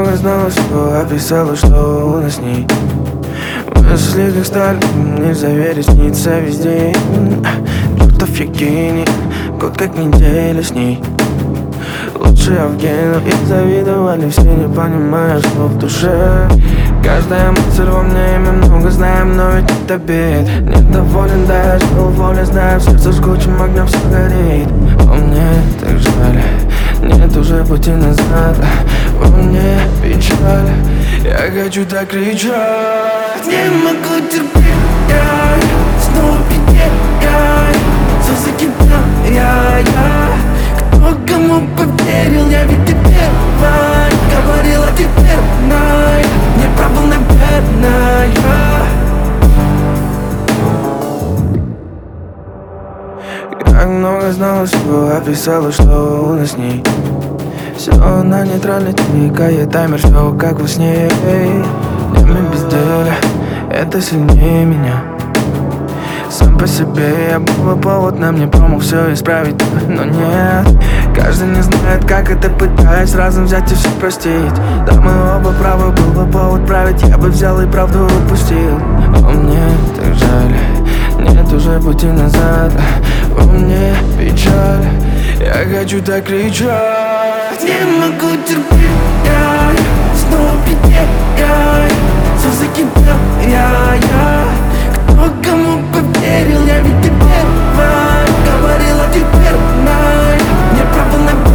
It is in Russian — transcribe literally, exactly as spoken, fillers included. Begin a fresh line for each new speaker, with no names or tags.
много знала всего, описала, что у нас с ней. Мысли как сталь, нельзя верить, снится везде. Чертов я гений, год как неделя с ней. Лучше Евгений, и завидовали все, не понимая, что в душе. Каждая мысль во мне, имя много знаем, но ведь это бед. Недоволен, да, я жил воле, знаю, в сердце жгучим огнем все горит. Во мне так жаль, нет уже пути назад. Во мне печаль, я хочу так кричать.
Не могу терпеть, я снова потеряй. Все закипел, я, я. Кто кому поверил, я ведь ты первая говорила, теперь знай. Не прав был, наверное.
Как много знала всего, описала, что у нас с ней. Все на нейтральной, тикает таймер, все как во сне. Время безделия, это сильнее меня. Сам по себе я был бы повод, нам не помог все исправить, но нет. Каждый не знает, как это, пытаясь разом взять и все простить. Да, мы оба правы, был бы повод править, я бы взял и правду упустил. О, мне так жаль, нет уже пути назад. Во мне печаль, я хочу так кричать.
Не могу терпеть, я снова потеряй. Все закипел, я, я. Кто кому поверил, я ведь ты первая говорила, теперь знай. Не прав был, наверное.